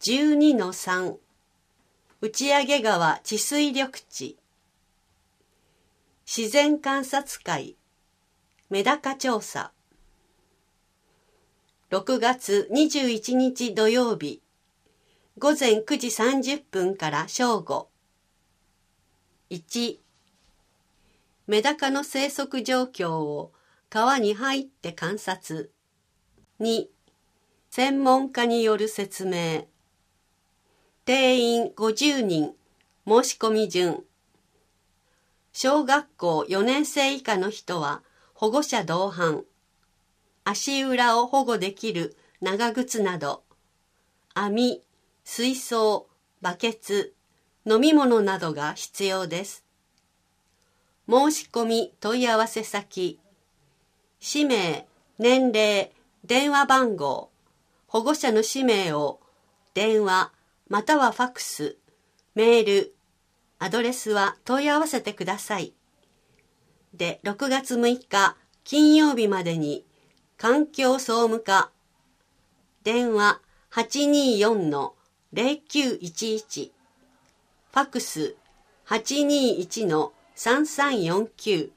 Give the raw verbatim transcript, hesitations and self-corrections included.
じゅうにのさん 打上川治水緑地自然観察会メダカ調査ろくがつにじゅういちにち土曜日午前くじさんじゅっぷんから正午。いちメダカの生息状況を川に入って観察。に専門家による説明。定員ごじゅうにん、申し込み順。小学校よねんせい以下の人は保護者同伴。足裏を保護できる長靴など、網、水槽、バケツ、飲み物などが必要です。申し込み問い合わせ先、氏名、年齢、電話番号、保護者の氏名を電話またはファクス、メール、アドレスは問い合わせてください。で、ろくがつむいか金曜日までに環境総務課、電話 はちにーよんのゼロきゅういちいち、ファクス はちにーいちのさんさんよんきゅう